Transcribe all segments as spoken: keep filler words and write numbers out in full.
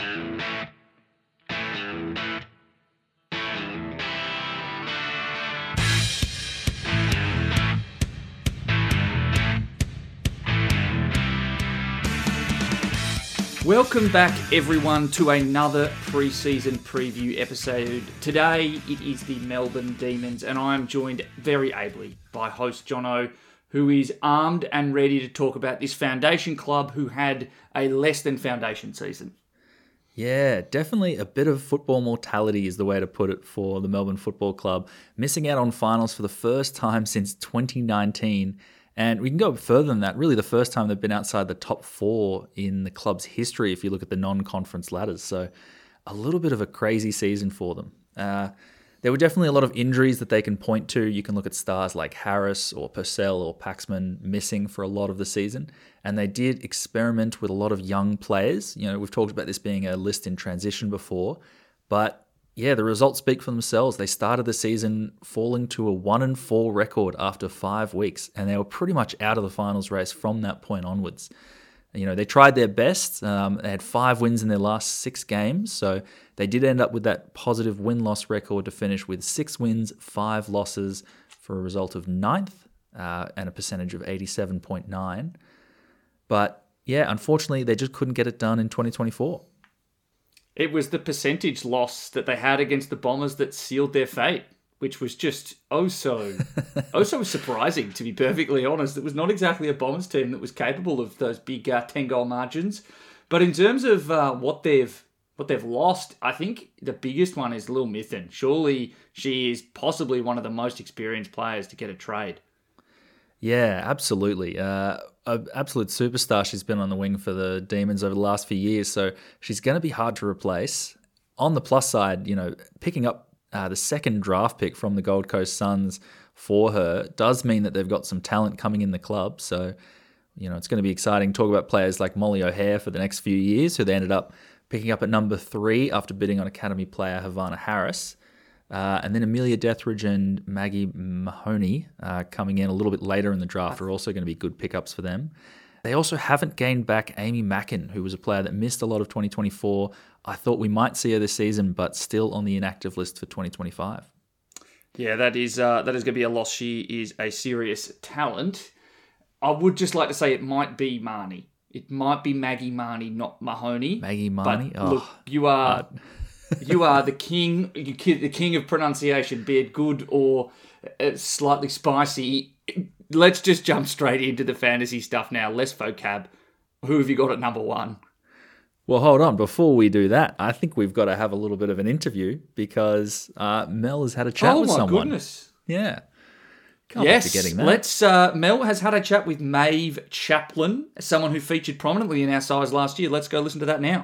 Welcome back, everyone, to another pre-season preview episode. Today, it is the Melbourne Demons, and I am joined very ably by host Jono, who is armed and ready to talk about this foundation club who had a less than foundation season. Yeah, definitely a bit of football mortality is the way to put it for the Melbourne Football Club. Missing out on finals for the first time since twenty nineteen. And we can go further than that. Really, the first time they've been outside the top four in the club's history if you look at the non-conference ladders. So a little bit of a crazy season for them. Uh, there were definitely a lot of injuries that they can point to. You can look at stars like Harris or Purcell or Paxman missing for a lot of the season. And they did experiment with a lot of young players. You know, we've talked about this being a list in transition before. But yeah, the results speak for themselves. They started the season falling to a one and four record after five weeks, and they were pretty much out of the finals race from that point onwards. You know, they tried their best. Um, they had five wins in their last six games, so they did end up with that positive win-loss record to finish with six wins, five losses for a result of ninth uh, and a percentage of eighty-seven point nine. But yeah, unfortunately, they just couldn't get it done in twenty twenty-four. It was the percentage loss that they had against the Bombers that sealed their fate, which was just oh so, oh so surprising, to be perfectly honest. It was not exactly a Bombers team that was capable of those big uh, ten-goal margins. But in terms of uh, what they've what they've lost, I think the biggest one is Lil Mithen. Surely she is possibly one of the most experienced players to get a trade. Yeah, absolutely. Uh, an absolute superstar. She's been on the wing for the Demons over the last few years, so she's going to be hard to replace. On the plus side, you know, picking up uh, the second draft pick from the Gold Coast Suns for her does mean that they've got some talent coming in the club. So, you know, it's going to be exciting. Talk about players like Molly O'Hare for the next few years, who they ended up picking up at number three after bidding on Academy player Havana Harris. Uh, and then Amelia Dethridge and Maggie Mahoney uh, coming in a little bit later in the draft are also going to be good pickups for them. They also haven't gained back Amy Mackin, who was a player that missed a lot of twenty twenty-four. I thought we might see her this season, but still on the inactive list for twenty twenty-five. Yeah, that is uh, that is going to be a loss. She is a serious talent. I would just like to say it might be Marnie. It might be Maggie Marnie, not Mahoney. Maggie Marnie? But oh, look, you are... Uh, You are the king, the king of pronunciation, be it good or slightly spicy. Let's just jump straight into the fantasy stuff now. Less vocab. Who have you got at number one? Well, hold on. Before we do that, I think we've got to have a little bit of an interview because uh, Mel has had a chat oh, with my someone. Goodness. Yeah. Can't yes, forgetting that. let's. Uh, Mel has had a chat with Maeve Chaplin, someone who featured prominently in our size last year. Let's go listen to that now.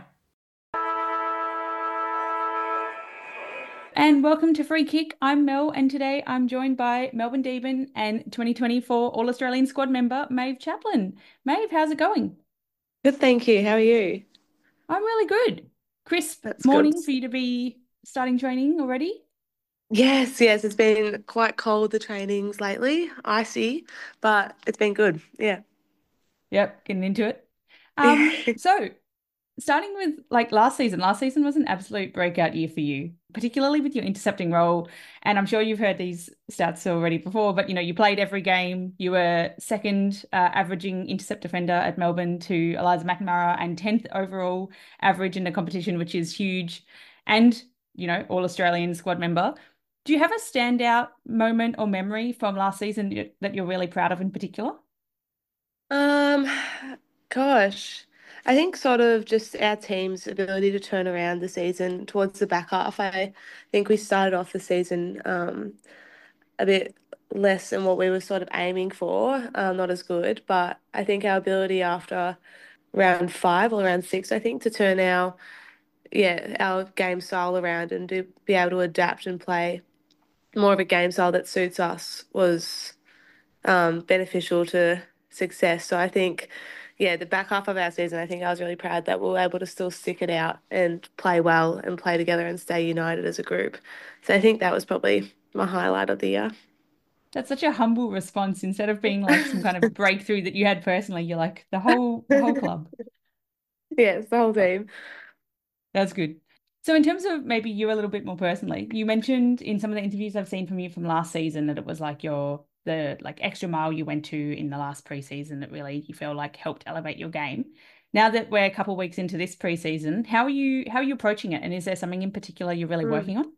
And welcome to Free Kick. I'm Mel, and today I'm joined by Melbourne Demon and twenty twenty-four All-Australian squad member, Maeve Chaplin. Maeve, how's it going? Good, thank you. How are you? I'm really good. Crisp That's morning good. for you to be starting training already? Yes, yes. It's been quite cold, the trainings lately, icy, but it's been good. Yeah. Yep, getting into it. Um, so, starting with like last season, last season was an absolute breakout year for you, particularly with your intercepting role. And I'm sure you've heard these stats already before, but you know, you played every game. You were second uh, averaging intercept defender at Melbourne to Eliza McNamara and tenth overall average in the competition, which is huge. And, you know, All-Australian squad member. Do you have a standout moment or memory from last season that you're really proud of in particular? Um, gosh, I think sort of just our team's ability to turn around the season towards the back half. I think we started off the season um a bit less than what we were sort of aiming for, um, not as good, but I think our ability after round five or round six, I think, to turn our yeah, our game style around and to be able to adapt and play more of a game style that suits us was um, beneficial to success. So I think, yeah, the back half of our season, I think I was really proud that we were able to still stick it out and play well and play together and stay united as a group. So I think that was probably my highlight of the year. That's such a humble response. Instead of being like some kind of breakthrough that you had personally, you're like the whole the whole club. Yeah, it's the whole team. That's good. So in terms of maybe you a little bit more personally, you mentioned in some of the interviews I've seen from you from last season that it was like your the like extra mile you went to in the last preseason that really you feel like helped elevate your game. Now that we're a couple of weeks into this preseason, how are you how are you approaching it? And is there something in particular you're really Mm. working on?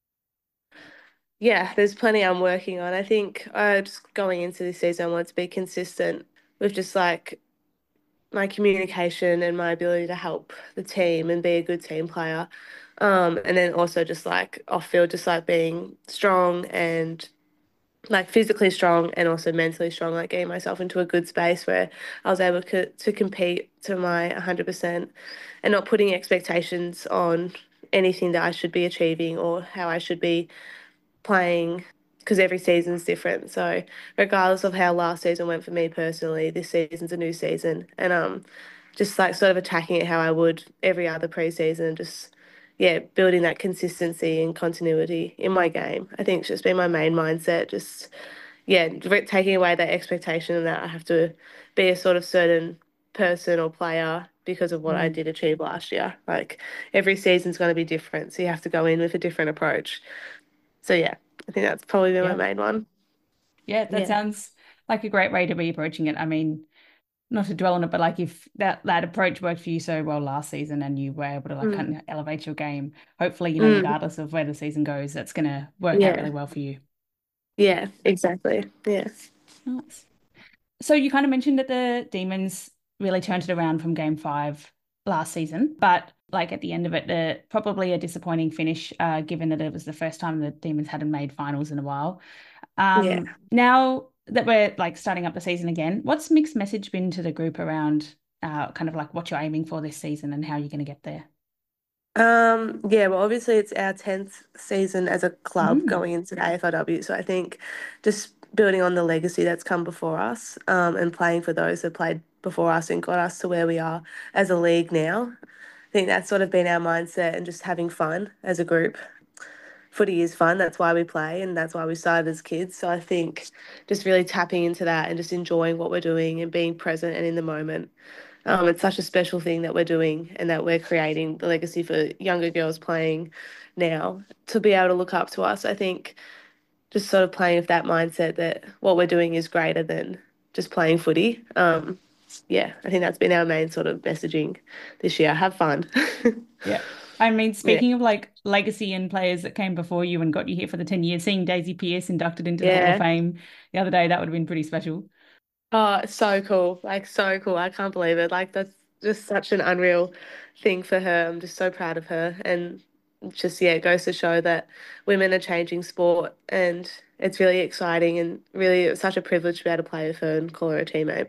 Yeah, there's plenty I'm working on. I think uh, just going into this season, I want to be consistent with just like my communication and my ability to help the team and be a good team player. Um, and then also just like off field, just like being strong and like physically strong and also mentally strong, like getting myself into a good space where I was able to, to compete to my one hundred percent and not putting expectations on anything that I should be achieving or how I should be playing because every season's different. So regardless of how last season went for me personally, this season's a new season. And um just like sort of attacking it how I would every other preseason and just yeah, building that consistency and continuity in my game. I think it's just been my main mindset, just yeah, re- taking away that expectation that I have to be a sort of certain person or player because of what I Mm. did achieve last year. Like every season's going to be different, so you have to go in with a different approach. So yeah, I think that's probably been my Yeah. main one. Yeah, that Yeah. sounds like a great way to be approaching it. I mean, not to dwell on it, but like if that that approach worked for you so well last season and you were able to like Mm. kind of elevate your game, hopefully, you know, Mm. regardless of where the season goes, that's gonna work out really Yeah. well for you. Yeah, exactly. Yeah. Nice. So you kind of mentioned that the Demons really turned it around from game five last season, but like at the end of it, the probably a disappointing finish, uh, given that it was the first time the Demons hadn't made finals in a while. Yeah. Um, now that we're like starting up the season again, what's mixed message been to the group around uh, kind of like what you're aiming for this season and how you're going to get there? Um, yeah, well, obviously it's our tenth season as a club Mm, going into the A F L W. So I think just building on the legacy that's come before us, um, and playing for those that played before us and got us to where we are as a league now. I think that's sort of been our mindset and just having fun as a group. Footy is fun. That's why we play and that's why we started as kids. So I think just really tapping into that and just enjoying what we're doing and being present and in the moment. Um, it's such a special thing that we're doing and that we're creating the legacy for younger girls playing now to be able to look up to us. I think just sort of playing with that mindset that what we're doing is greater than just playing footy. Um, yeah, I think that's been our main sort of messaging this year. Have fun. yeah. I mean, Yeah. speaking of like legacy and players that came before you and got you here for the ten years, seeing Daisy Pearce inducted into the Hall of Yeah. Fame the other day, that would have been pretty special. Oh, it's so cool. Like, so cool. I can't believe it. Like, that's just such an unreal thing for her. I'm just so proud of her. And just, yeah, it goes to show that women are changing sport and it's really exciting and really it's such a privilege to be able to play with her and call her a teammate.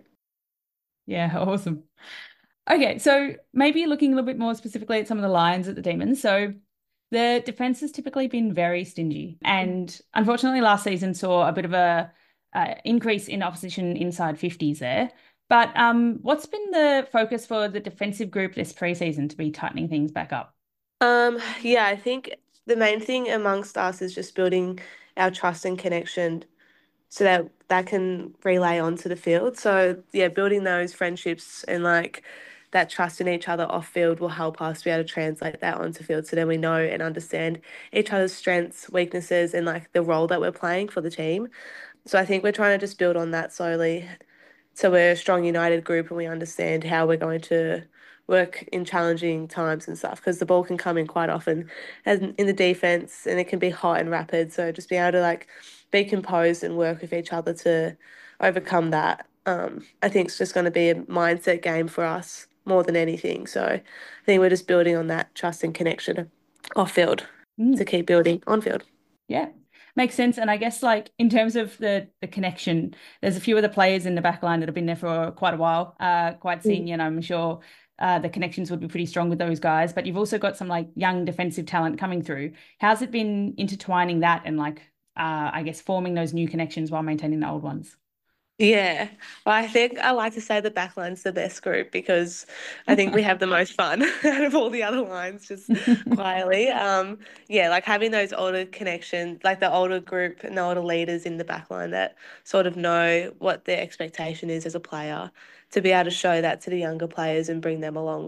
Yeah, awesome. Okay, so maybe looking a little bit more specifically at some of the lines at the Demons. So the defense has typically been very stingy, and unfortunately, last season saw a bit of a uh, increase in opposition inside fifties there. But um, what's been the focus for the defensive group this preseason to be tightening things back up? Um, yeah, I think the main thing amongst us is just building our trust and connection so that that can relay onto the field. So yeah, building those friendships and like that trust in each other off field will help us be able to translate that onto field. So then we know and understand each other's strengths, weaknesses, and like the role that we're playing for the team. So I think we're trying to just build on that slowly. So we're a strong, united group, and we understand how we're going to work in challenging times and stuff. Because the ball can come in quite often, as in the defense, and it can be hot and rapid. So just be able to like be composed and work with each other to overcome that. Um, I think it's just going to be a mindset game for us more than anything. So I think we're just building on that trust and connection off field to Mm, keep building on field. yeah, makes sense. And I guess like in terms of the the connection, there's a few of the players in the back line that have been there for quite a while, uh, quite Mm. senior, and I'm sure uh, the connections would be pretty strong with those guys. But you've also got some like young defensive talent coming through. How's it been intertwining that and like uh, I guess forming those new connections while maintaining the old ones? Yeah, well, I think I like to say the back line's the best group because I think we have the most fun out of all the other lines, just quietly. Um, yeah, like having those older connections, like the older group and the older leaders in the back line that sort of know what their expectation is as a player, to be able to show that to the younger players and bring them along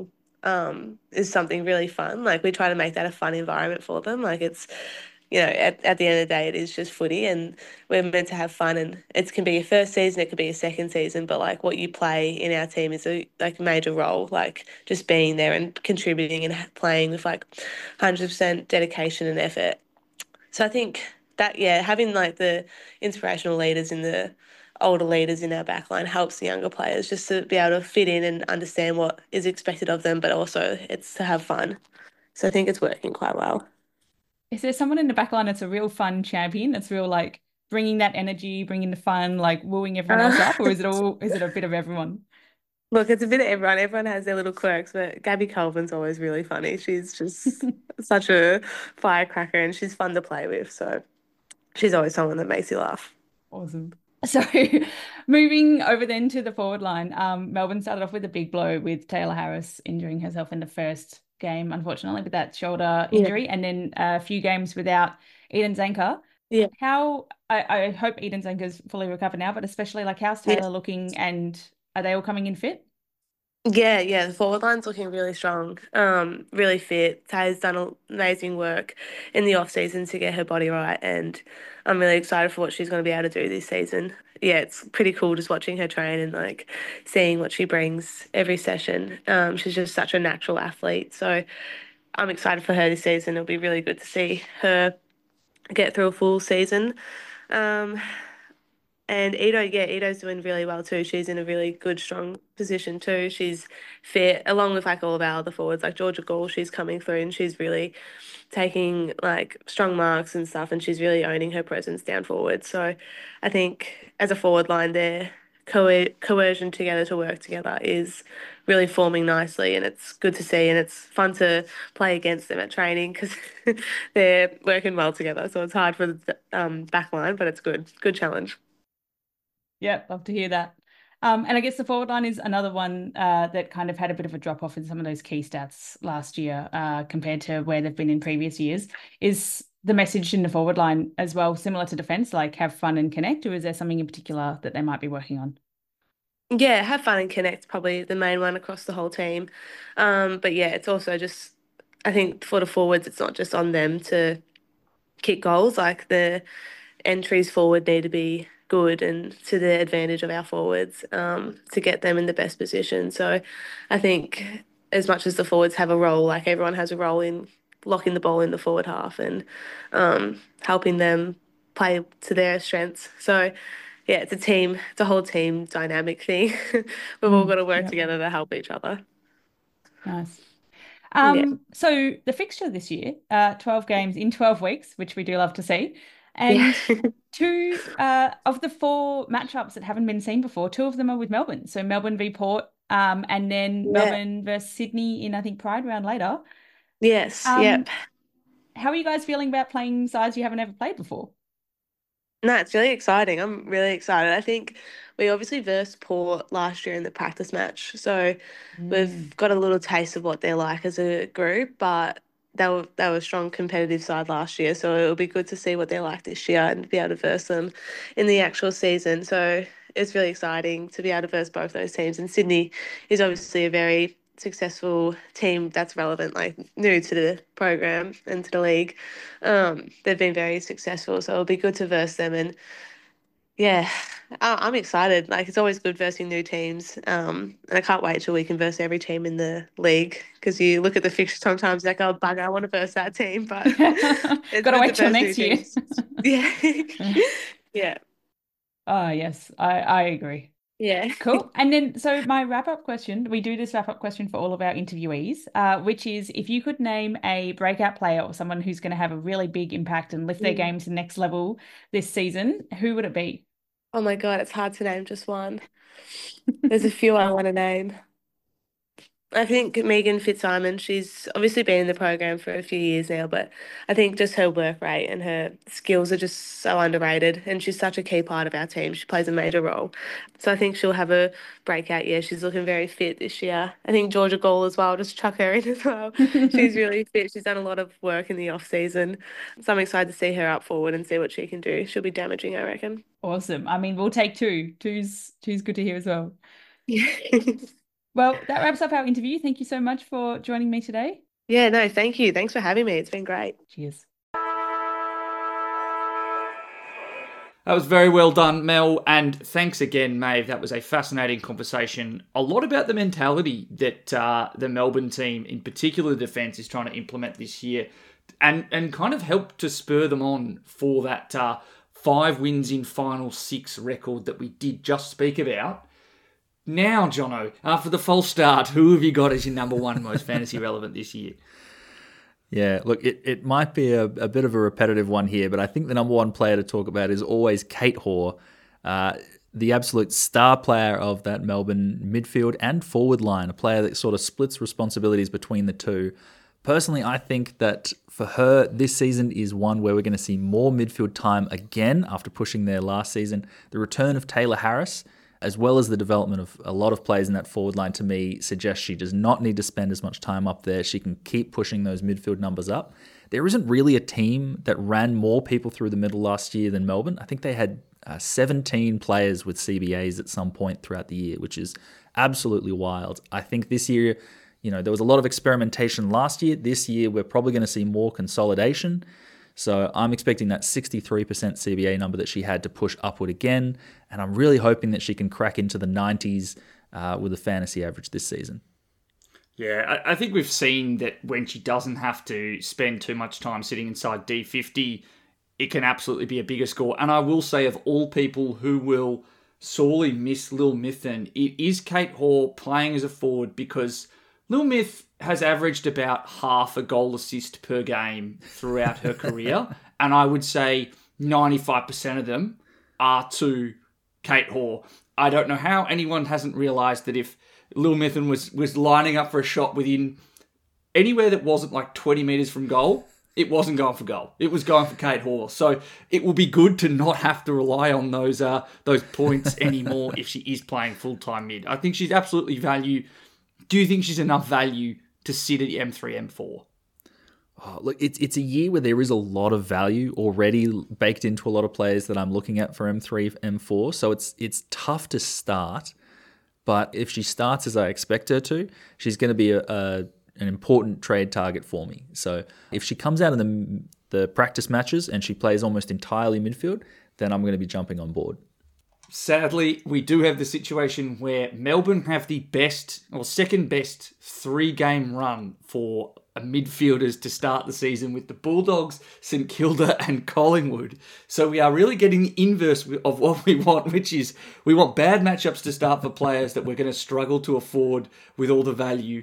um, is something really fun. Like we try to make that a fun environment for them. Like it's, you know, at, at the end of the day, it is just footy and we're meant to have fun and it can be a first season, it could be a second season, but like what you play in our team is a like major role, like just being there and contributing and playing with like one hundred percent dedication and effort. So I think that, yeah, having like the inspirational leaders in the older leaders in our backline helps the younger players just to be able to fit in and understand what is expected of them, but also it's to have fun. So I think it's working quite well. Is there someone in the back line that's a real fun champion? That's real like bringing that energy, bringing the fun, like wooing everyone else Uh, up, or is it all? Is it a bit of everyone? Look, it's a bit of everyone. Everyone has their little quirks, but Gabby Colvin's always really funny. She's just such a firecracker and she's fun to play with. So she's always someone that makes you laugh. Awesome. So moving over then to the forward line, um, Melbourne started off with a big blow with Taylor Harris injuring herself in the first game, unfortunately, with that shoulder Yeah. injury, and then a few games without Eden Zanker. Yeah. How I, I hope Eden Zanker's fully recovered now, but especially like how's Yeah. Taylor looking and are they all coming in fit? Yeah, yeah, the forward line's looking really strong, um, really fit. Tay's done a- amazing work in the off season to get her body right, and I'm really excited for what she's going to be able to do this season. Yeah, it's pretty cool just watching her train and like seeing what she brings every session. Um, she's just such a natural athlete, so I'm excited for her this season. It'll be really good to see her get through a full season. Um, and Ito, yeah, Ito's doing really well too. She's in a really good, strong position too. She's fit, along with like all of our other forwards, like Georgia Gall, she's coming through and she's really taking like strong marks and stuff, and she's really owning her presence down forward. So I think as a forward line there, co- coercion together to work together is really forming nicely, and it's good to see, and it's fun to play against them at training because they're working well together. So it's hard for the um, back line, but it's good. Good challenge. Yeah, love to hear that. Um, and I guess the forward line is another one uh, that kind of had a bit of a drop off in some of those key stats last year uh, compared to where they've been in previous years. Is the message in the forward line as well similar to defence, like have fun and connect, or is there something in particular that they might be working on? Yeah, have fun and connect, probably the main one across the whole team. Um, but yeah, it's also just, I think for the forwards, it's not just on them to kick goals. Like the entries forward need to be good and to the advantage of our forwards um, to get them in the best position. So I think as much as the forwards have a role, like everyone has a role in locking the ball in the forward half and um, helping them play to their strengths. So yeah, it's a team, it's a whole team dynamic thing. We've all Mm, got to work yeah, together to help each other. nice. Yeah. Um, so the fixture this year, uh, twelve games in twelve weeks, which we do love to see. Yeah. And two uh, of the four matchups that haven't been seen before, two of them are with Melbourne. So Melbourne v Port, um, and then Yeah. Melbourne versus Sydney in, I think, Pride round later. Yes. Um, Yep. how are you guys feeling about playing sides you haven't ever played before? No, it's really exciting. I'm really excited. I think we obviously versed Port last year in the practice match, so Mm. we've got a little taste of what they're like as a group. But they were they were a strong competitive side last year, so it'll be good to see what they're like this year and be able to verse them in the actual season. So it's really exciting to be able to verse both those teams. And Sydney is obviously a very successful team that's relevant, like new to the program and to the league. Um, they've been very successful, so it'll be good to verse them. And yeah, I- I'm excited. Like it's always good versing new teams. Um, and I can't wait till we can verse every team in the league because you look at the fixture sometimes like, oh bugger, I want to verse that team, but it's Gotta good to wait till verse new next year. teams. Yeah, yeah, Oh, yes, I, I agree. yeah. Cool. And then, so my wrap up question, we do this wrap up question for all of our interviewees, uh, which is if you could name a breakout player or someone who's going to have a really big impact and lift their Mm. game to the next level this season, who would it be? Oh my God, it's hard to name just one. There's a few I want to name. I think Megan Fitzsimons, she's obviously been in the program for a few years now, but I think just her work rate and her skills are just so underrated. And she's such a key part of our team. She plays a major role. So I think she'll have a breakout year. She's looking very fit this year. I think Georgia Gall as well, just chuck her in as well. She's really fit. She's done a lot of work in the off season. So I'm excited to see her up forward and see what she can do. She'll be damaging, I reckon. Awesome. I mean, we'll take two. Two's two's good to hear as well. Yeah. Well, that wraps up our interview. Thank you so much for joining me today. Yeah, no, thank you. Thanks for having me. It's been great. Cheers. That was very well done, Mel, and thanks again, Maeve. That was a fascinating conversation. A lot about the mentality that uh, the Melbourne team, in particular the defence, is trying to implement this year, and and kind of help to spur them on for that uh, five wins in final six record that we did just speak about. Now, Jono, after the false start, who have you got as your number one most fantasy relevant this year? Yeah, look, it, it might be a, a bit of a repetitive one here, but I think the number one player to talk about is always Kate Hoare, uh, the absolute star player of that Melbourne midfield and forward line, a player that sort of splits responsibilities between the two. Personally, I think that for her, this season is one where we're going to see more midfield time again after pushing there last season. The return of Taylor Harris, as well as the development of a lot of players in that forward line, to me suggests she does not need to spend as much time up there. She can keep pushing those midfield numbers up. There isn't really a team that ran more people through the middle last year than Melbourne. I think they had uh, seventeen players with C B As at some point throughout the year, which is absolutely wild. I think this year, you know, there was a lot of experimentation last year. This year, we're probably going to see more consolidation. So I'm expecting that sixty-three percent C B A number that she had to push upward again, and I'm really hoping that she can crack into the nineties uh, with a fantasy average this season. Yeah, I, I think we've seen that when she doesn't have to spend too much time sitting inside D fifty, it can absolutely be a bigger score. And I will say, of all people who will sorely miss Lil Mithen, it is Kate Hoare playing as a forward, because Lil Myth has averaged about half a goal assist per game throughout her career, and I would say ninety-five percent of them are to Kate Hoare. I don't know how anyone hasn't realised that if Lil Mithen was, was lining up for a shot within anywhere that wasn't like twenty metres from goal, it wasn't going for goal. It was going for Kate Hoare. So it will be good to not have to rely on those uh, those points anymore if she is playing full-time mid. I think she's absolutely value. Do you think she's enough value to sit at M three, M four? Oh, look, it's it's a year where there is a lot of value already baked into a lot of players that I'm looking at for M three, M four. So it's it's tough to start, but if she starts as I expect her to, she's going to be a, a an important trade target for me. So if she comes out in the the practice matches and she plays almost entirely midfield, then I'm going to be jumping on board. Sadly, we do have the situation where Melbourne have the best or second best three-game run for midfielders to start the season with the Bulldogs, St Kilda and Collingwood. So we are really getting the inverse of what we want, which is we want bad matchups to start for players that we're going to struggle to afford with all the value.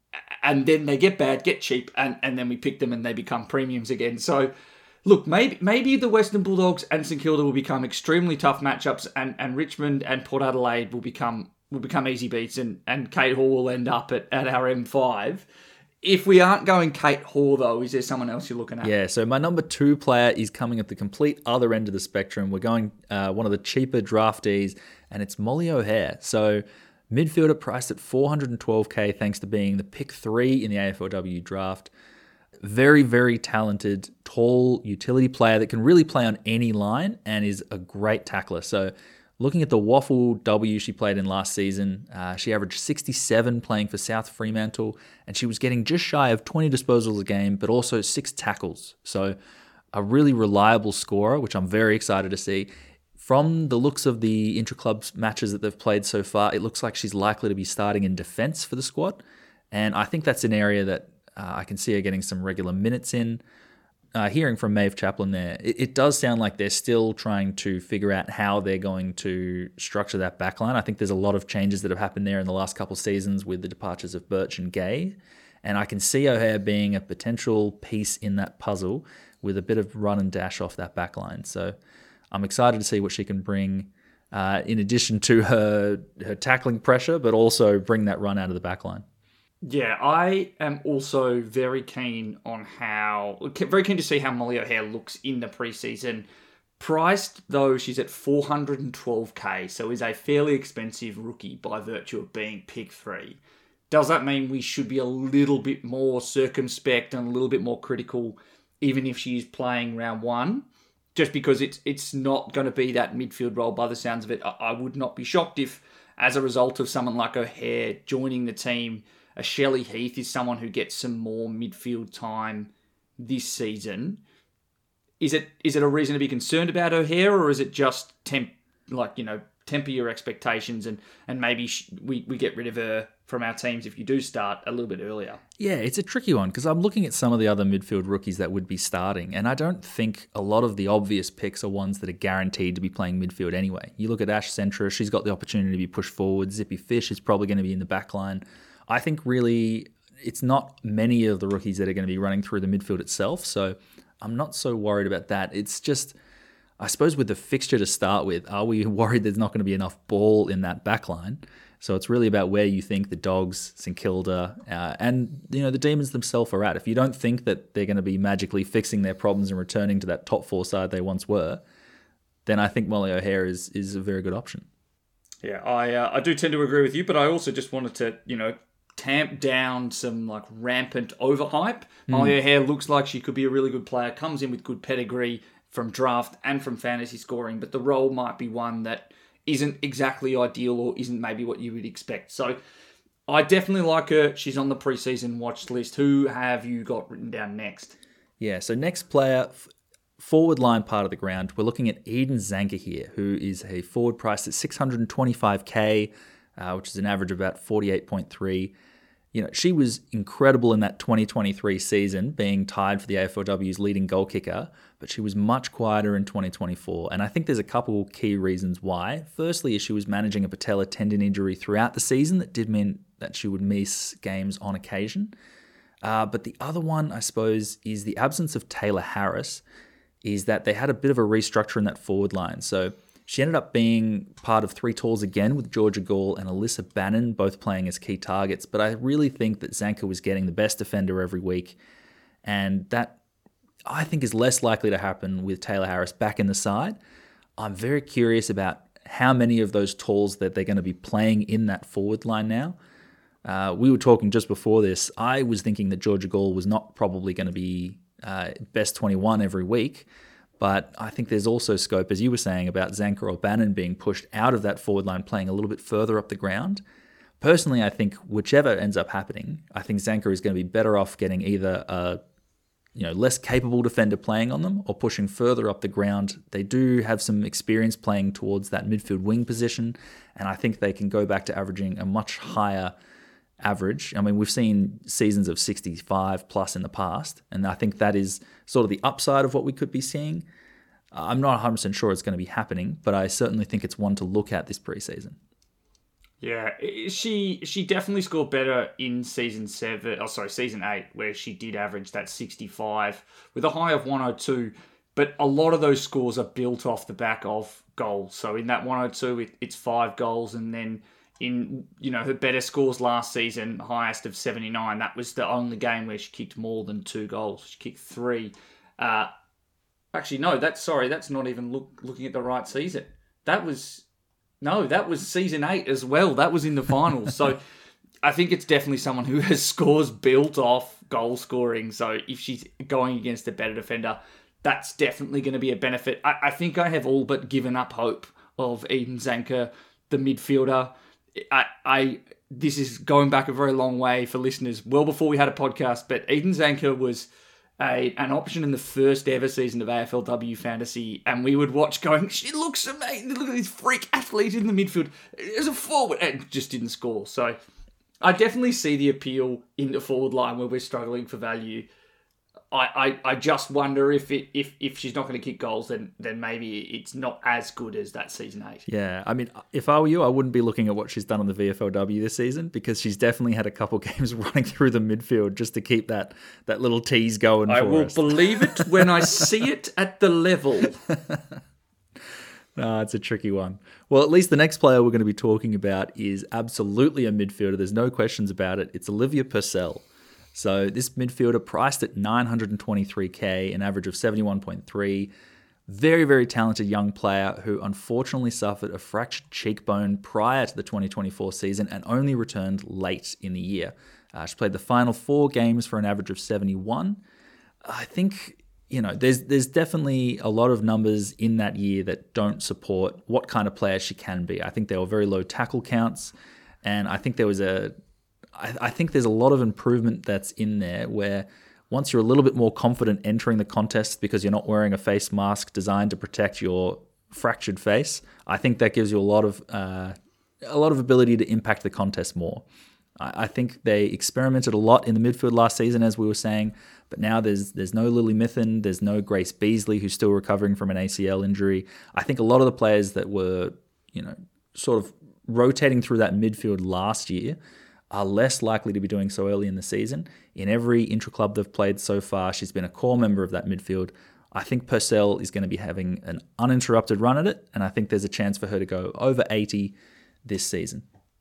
And then they get bad, get cheap, and, and then we pick them and they become premiums again. So look, maybe maybe the Western Bulldogs and St Kilda will become extremely tough matchups, and, and Richmond and Port Adelaide will become will become easy beats, and, and Kate Hoare will end up at, at our M five. If we aren't going Kate Hoare, though, is there someone else you're looking at? Yeah, so my number two player is coming at the complete other end of the spectrum. We're going uh, one of the cheaper draftees, and it's Molly O'Hare. So midfielder priced at four hundred twelve K, thanks to being the pick three in the A F L W draft. Very, very talented, tall utility player that can really play on any line and is a great tackler. So looking at the Waffle W she played in last season, uh, she averaged sixty-seven playing for South Fremantle, and she was getting just shy of twenty disposals a game, but also six tackles. So a really reliable scorer, which I'm very excited to see. From the looks of the intra-club matches that they've played so far, it looks like she's likely to be starting in defence for the squad. And I think that's an area that Uh, I can see her getting some regular minutes in. Uh, hearing from Maeve Chaplin there, it, it does sound like they're still trying to figure out how they're going to structure that backline. I think there's a lot of changes that have happened there in the last couple of seasons with the departures of Birch and Gay. And I can see O'Hare being a potential piece in that puzzle with a bit of run and dash off that backline. So I'm excited to see what she can bring uh, in addition to her, her tackling pressure, but also bring that run out of the backline. Yeah, I am also very keen on how, very keen to see how Molly O'Hare looks in the preseason. Priced, though, she's at four hundred twelve K, so is a fairly expensive rookie by virtue of being pick three. Does that mean we should be a little bit more circumspect and a little bit more critical, even if she's playing round one? Just because it's it's not going to be that midfield role by the sounds of it. I, I would not be shocked if as a result of someone like O'Hare joining the team, a Shelley Heath is someone who gets some more midfield time this season. Is it is it a reason to be concerned about O'Hare, or is it just temp like you know temper your expectations and and maybe sh- we we get rid of her from our teams if you do start a little bit earlier? Yeah, it's a tricky one because I'm looking at some of the other midfield rookies that would be starting, and I don't think a lot of the obvious picks are ones that are guaranteed to be playing midfield anyway. You look at Ash Centra, she's got the opportunity to be pushed forward. Zippy Fish is probably going to be in the back line. I think really it's not many of the rookies that are going to be running through the midfield itself, so I'm not so worried about that. It's just, I suppose with the fixture to start with, are we worried there's not going to be enough ball in that back line? So it's really about where you think the Dogs, St Kilda, uh, and you know the Demons themselves are at. If you don't think that they're going to be magically fixing their problems and returning to that top four side they once were, then I think Molly O'Hare is is a very good option. Yeah, I uh, I do tend to agree with you, but I also just wanted to you know tamp down some like rampant overhype. Mm. Molly O'Hare looks like she could be a really good player. Comes in with good pedigree from draft and from fantasy scoring, but the role might be one that isn't exactly ideal or isn't maybe what you would expect. So I definitely like her. She's on the preseason watch list. Who have you got written down next? Yeah, so next player, forward line part of the ground, we're looking at Eden Zanker here, who is a forward priced at six hundred twenty-five K, uh, which is an average of about forty-eight point three. You know, she was incredible in that twenty twenty-three season, being tied for the A F L W's leading goal kicker, but she was much quieter in twenty twenty-four. And I think there's a couple key reasons why. Firstly, she was managing a patella tendon injury throughout the season that did mean that she would miss games on occasion. Uh, but the other one, I suppose, is the absence of Taylor Harris, is that they had a bit of a restructure in that forward line. So she ended up being part of three talls again with Georgia Gall and Alyssa Bannon, both playing as key targets. But I really think that Zanker was getting the best defender every week. And that, I think, is less likely to happen with Taylor Harris back in the side. I'm very curious about how many of those talls that they're going to be playing in that forward line now. Uh, we were talking just before this. I was thinking that Georgia Gall was not probably going to be uh, best twenty-one every week. But I think there's also scope, as you were saying, about Zanker or Bannon being pushed out of that forward line, playing a little bit further up the ground. Personally, I think whichever ends up happening, I think Zanker is going to be better off getting either a you know less capable defender playing on them or pushing further up the ground. They do have some experience playing towards that midfield wing position, and I think they can go back to averaging a much higher average. I mean, we've seen seasons of sixty-five plus in the past, and I think that is sort of the upside of what we could be seeing. I'm not one hundred percent sure it's going to be happening, but I certainly think it's one to look at this preseason. Yeah, she she definitely scored better in season seven, oh sorry, season eight, where she did average that sixty-five with a high of one oh two, but a lot of those scores are built off the back of goals. So in that one oh two, it, it's five goals, and then in, you know, her better scores last season, highest of seventy-nine, that was the only game where she kicked more than two goals. She kicked three. Uh, actually, no, that's, sorry, that's not even look, looking at the right season. That was, no, that was season eight as well. That was in the finals. So I think it's definitely someone who has scores built off goal scoring. So if she's going against a better defender, that's definitely going to be a benefit. I, I think I have all but given up hope of Eden Zanker, the midfielder. I, I this is going back a very long way for listeners, well before we had a podcast, but Eden Zanker was a an option in the first ever season of A F L W Fantasy, and we would watch going, she looks amazing, look at this freak athlete in the midfield, as a forward, and just didn't score. So I definitely see the appeal in the forward line where we're struggling for value. I, I, I just wonder if it if, if she's not going to kick goals, then then maybe it's not as good as that season eight. Yeah, I mean, if I were you, I wouldn't be looking at what she's done on the V F L W this season, because she's definitely had a couple games running through the midfield just to keep that that little tease going. I for will us. believe it when I see it at the level. No, it's a tricky one. Well, at least the next player we're going to be talking about is absolutely a midfielder. There's no questions about it. It's Olivia Purcell. So this midfielder priced at nine hundred twenty-three K, an average of seventy-one point three. Very, very talented young player who unfortunately suffered a fractured cheekbone prior to the twenty twenty-four season and only returned late in the year. Uh, she played the final four games for an average of seventy-one. I think you know, there's there's definitely a lot of numbers in that year that don't support what kind of player she can be. I think there were very low tackle counts, and I think there was a, I, I think there's a lot of improvement that's in there where once you're a little bit more confident entering the contest because you're not wearing a face mask designed to protect your fractured face, I think that gives you a lot of uh, a lot of ability to impact the contest more. I think they experimented a lot in the midfield last season, as we were saying, but now there's there's no Lily Mithen, there's no Grace Beasley, who's still recovering from an A C L injury. I think a lot of the players that were, you know, sort of rotating through that midfield last year are less likely to be doing so early in the season. In every intra-club they've played so far, she's been a core member of that midfield. I think Purcell is going to be having an uninterrupted run at it, and I think there's a chance for her to go over eighty this season.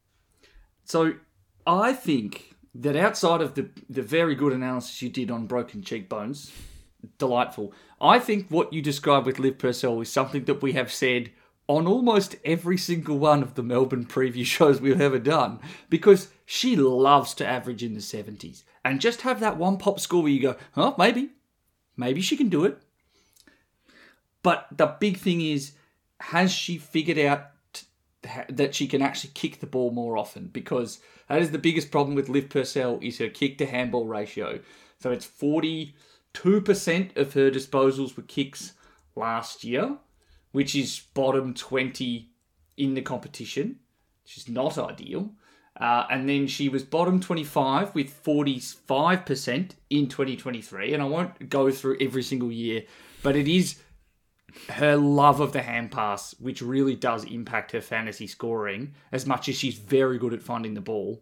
So I think that outside of the, the very good analysis you did on broken cheekbones, delightful, I think what you described with Liv Purcell is something that we have said on almost every single one of the Melbourne preview shows we've ever done, because she loves to average in the seventies and just have that one pop score where you go, oh, maybe, maybe she can do it. But the big thing is, has she figured out that she can actually kick the ball more often? Because that is the biggest problem with Liv Purcell, is her kick to handball ratio. So it's forty-two percent of her disposals were kicks last year, which is bottom twenty in the competition, which is not ideal. Uh, and then she was bottom twenty-five with forty-five percent in twenty twenty-three. And I won't go through every single year, but it is her love of the hand pass, which really does impact her fantasy scoring as much as she's very good at finding the ball.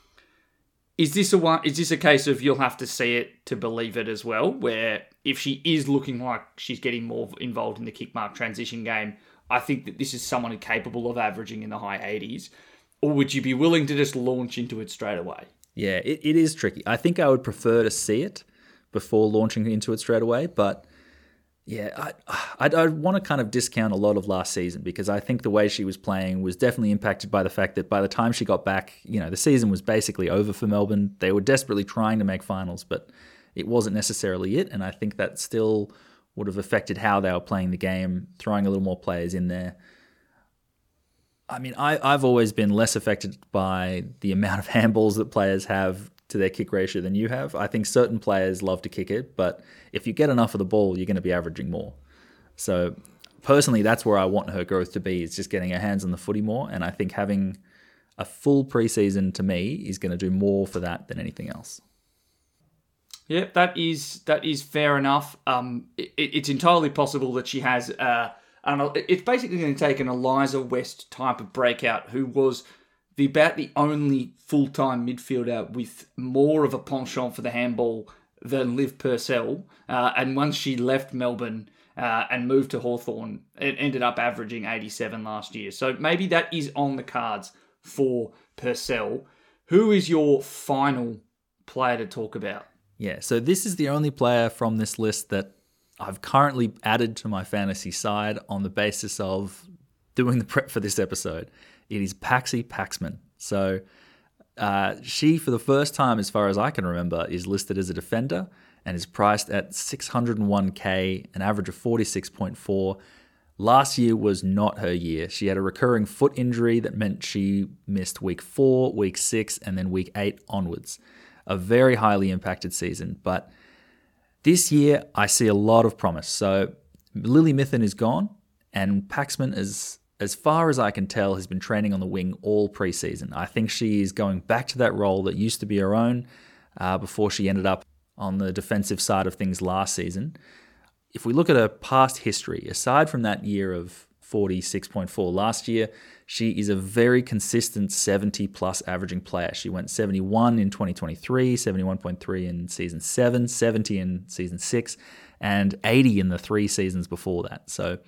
Is this a one? Is this a case of you'll have to see it to believe it as well, where if she is looking like she's getting more involved in the kick mark transition game, I think that this is someone who's capable of averaging in the high eighties, or would you be willing to just launch into it straight away? Yeah, it, it is tricky. I think I would prefer to see it before launching into it straight away, but yeah, I, I, I want to kind of discount a lot of last season because I think the way she was playing was definitely impacted by the fact that by the time she got back, you know, the season was basically over for Melbourne. They were desperately trying to make finals, but it wasn't necessarily it. And I think that still would have affected how they were playing the game, throwing a little more players in there. I mean, I, I've always been less affected by the amount of handballs that players have to their kick ratio than you have. I think certain players love to kick it, but if you get enough of the ball, you're going to be averaging more. So personally, that's where I want her growth to be, is just getting her hands on the footy more. And I think having a full preseason to me is going to do more for that than anything else. Yeah, that is that is fair enough. Um, it, it's entirely possible that she has, uh, an, it's basically going to take an Eliza West type of breakout, who was the about the only full-time midfielder with more of a penchant for the handball than Liv Purcell. Uh, and once she left Melbourne uh, and moved to Hawthorn, it ended up averaging eighty-seven last year. So maybe that is on the cards for Purcell. Who is your final player to talk about? Yeah, so this is the only player from this list that I've currently added to my fantasy side on the basis of doing the prep for this episode. It is Paxi Paxman. So uh, she, for the first time, as far as I can remember, is listed as a defender and is priced at six hundred one K, an average of forty-six point four. Last year was not her year. She had a recurring foot injury that meant she missed week four, week six, and then week eight onwards. A very highly impacted season. But this year, I see a lot of promise. So Lily Mithen is gone, and Paxman is, as far as I can tell, has been training on the wing all preseason. I think she is going back to that role that used to be her own uh, before she ended up on the defensive side of things last season. If we look at her past history, aside from that year of forty-six point four last year, she is a very consistent seventy-plus averaging player. She went seventy-one in twenty twenty-three, seventy-one point three in season seven, seventy in season six, and eighty in the three seasons before that. So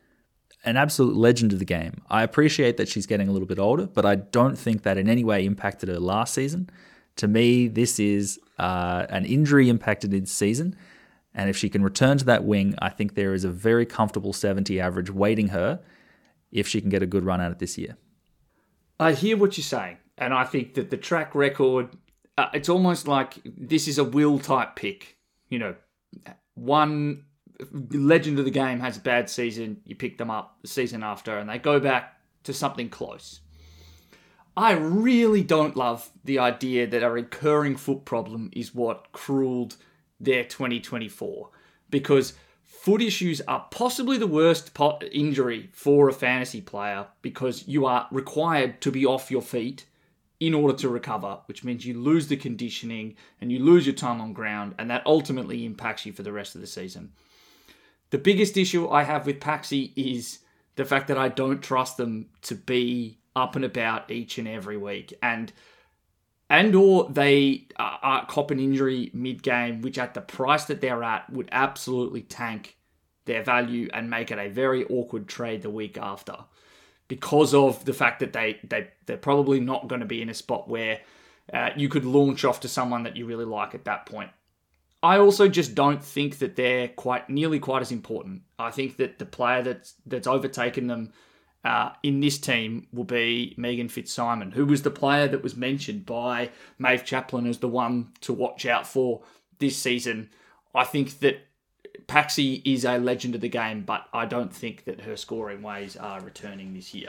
an absolute legend of the game. I appreciate that she's getting a little bit older, but I don't think that in any way impacted her last season. To me, this is uh, an injury-impacted season, and if she can return to that wing, I think there is a very comfortable seventy average waiting her if she can get a good run at it this year. I hear what you're saying, and I think that the track record, uh, it's almost like this is a will-type pick. You know, one legend of the game has a bad season, you pick them up the season after, and they go back to something close. I really don't love the idea that a recurring foot problem is what cruelled their twenty twenty-four, because foot issues are possibly the worst po- injury for a fantasy player, because you are required to be off your feet in order to recover, which means you lose the conditioning and you lose your time on ground, and that ultimately impacts you for the rest of the season. The biggest issue I have with Paxi is the fact that I don't trust them to be up and about each and every week, and and or they uh, uh, cop an injury mid-game, which at the price that they're at would absolutely tank their value and make it a very awkward trade the week after, because of the fact that they, they, they're probably not going to be in a spot where uh, you could launch off to someone that you really like at that point. I also just don't think that they're quite nearly quite as important. I think that the player that's that's overtaken them uh, in this team will be Megan Fitzsimon, who was the player that was mentioned by Maeve Chaplin as the one to watch out for this season. I think that Paxi is a legend of the game, but I don't think that her scoring ways are returning this year.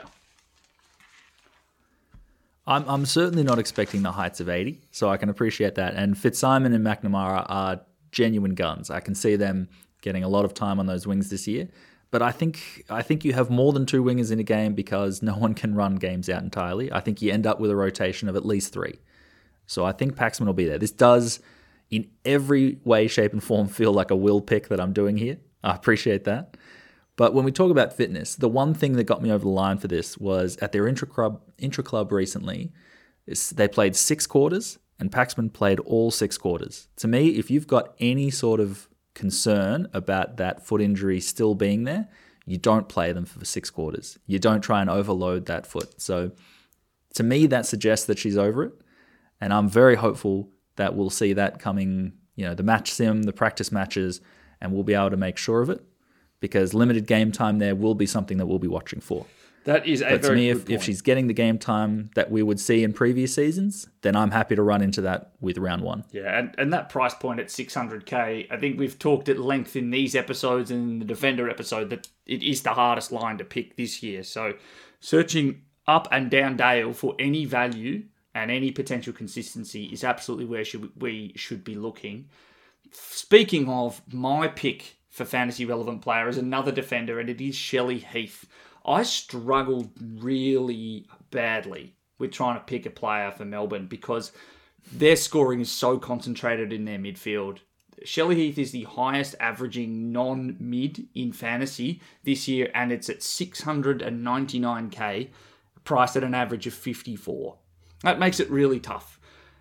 I'm I'm certainly not expecting the heights of eighty, so I can appreciate that. And Fitzsimon and McNamara are genuine guns. I can see them getting a lot of time on those wings this year. But I think I think you have more than two wingers in a game because no one can run games out entirely. I think you end up with a rotation of at least three. So I think Paxman will be there. This does, in every way, shape, and form, feel like a will pick that I'm doing here. I appreciate that. But when we talk about fitness, the one thing that got me over the line for this was at their intra-club, intra-club recently, they played six quarters, and Paxman played all six quarters. To me, if you've got any sort of concern about that foot injury still being there, you don't play them for six quarters. You don't try and overload that foot. So to me, that suggests that she's over it. And I'm very hopeful that we'll see that coming, you know, the match sim, the practice matches, and we'll be able to make sure of it, because limited game time there will be something that we'll be watching for. That is a but very to me, good if, point. if she's getting the game time that we would see in previous seasons, then I'm happy to run into that with round one. Yeah, and, and that price point at six hundred K, I think we've talked at length in these episodes and in the Defender episode that it is the hardest line to pick this year. So searching up and down Dale for any value and any potential consistency is absolutely where should we should be looking. Speaking of, my pick for fantasy relevant player is another defender, and it is Shelley Heath. I struggled really badly with trying to pick a player for Melbourne because their scoring is so concentrated in their midfield. Shelley Heath is the highest averaging non-mid in fantasy this year, and it's at six hundred ninety-nine K, priced at an average of fifty-four. That makes it really tough.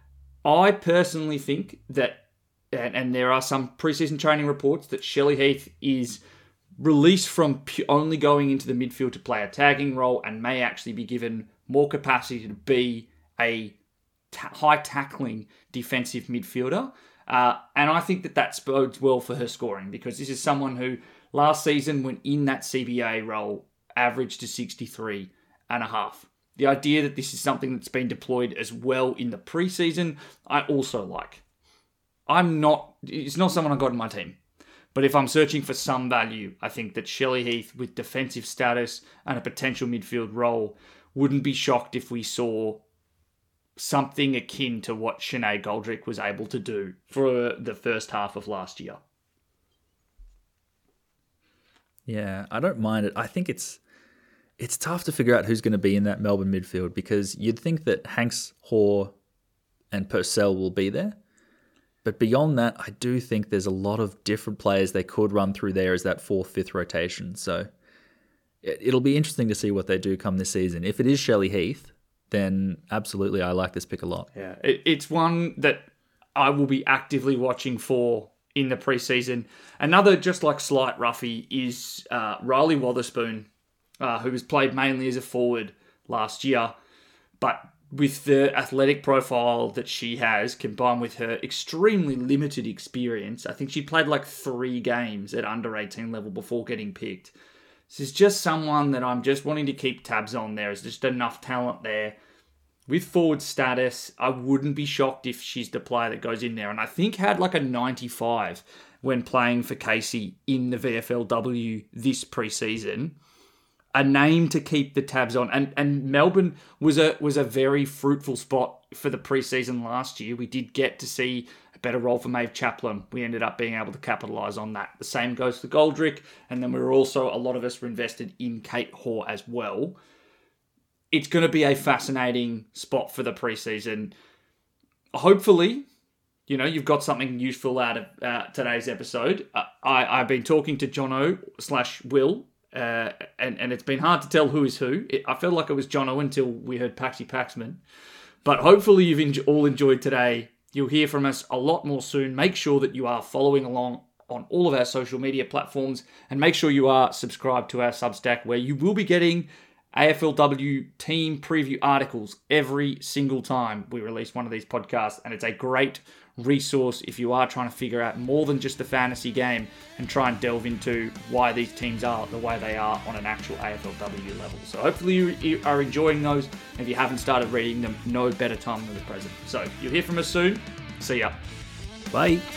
I personally think that, and, and there are some preseason training reports that Shelley Heath is released from only going into the midfield to play a tagging role and may actually be given more capacity to be a ta- high tackling defensive midfielder. Uh, and I think that that bodes well for her scoring, because this is someone who last season, when in that C B A role, averaged to sixty-three and a half. The idea that this is something that's been deployed as well in the preseason, I also like. I'm not, it's not someone I got in my team. But if I'm searching for some value, I think that Shelley Heath, with defensive status and a potential midfield role, wouldn't be shocked if we saw something akin to what Sinead Goldrick was able to do for the first half of last year. Yeah, I don't mind it. I think it's it's tough to figure out who's going to be in that Melbourne midfield, because you'd think that Hanks, Hoare, and Purcell will be there. But beyond that, I do think there's a lot of different players they could run through there as that fourth, fifth rotation. So it'll be interesting to see what they do come this season. If it is Shelley Heath, then absolutely I like this pick a lot. Yeah, it's one that I will be actively watching for in the preseason. Another just like slight roughie is uh, Riley Wotherspoon, uh, who was played mainly as a forward last year, but with the athletic profile that she has, combined with her extremely limited experience, I think she played like three games at under eighteen level before getting picked. This is just someone that I'm just wanting to keep tabs on. There is just enough talent there. with forward status, I wouldn't be shocked if she's the player that goes in there. And I think had like a ninety-five when playing for Casey in the V F L W this preseason. A name to keep the tabs on. And and Melbourne was a was a very fruitful spot for the preseason last year. We did get to see a better role for Maeve Chaplin. We ended up being able to capitalise on that. The same goes to Goldrick. And then we were also, a lot of us were invested in Kate Hoare as well. It's going to be a fascinating spot for the preseason. Hopefully, you know, you've got something useful out of uh, today's episode. Uh, I, I've been talking to Jono slash Will, uh, and, and it's been hard to tell who is who. It, I felt like it was Jono until we heard Paxi Paxman. But hopefully you've en- all enjoyed today. You'll hear from us a lot more soon. Make sure that you are following along on all of our social media platforms, and make sure you are subscribed to our Substack, where you will be getting A F L W team preview articles every single time we release one of these podcasts, and it's a great resource if you are trying to figure out more than just the fantasy game and try and delve into why these teams are the way they are on an actual A F L W level. So hopefully you, you are enjoying those. If you haven't started reading them, no better time than the present. So you'll hear from us soon. See ya. Bye.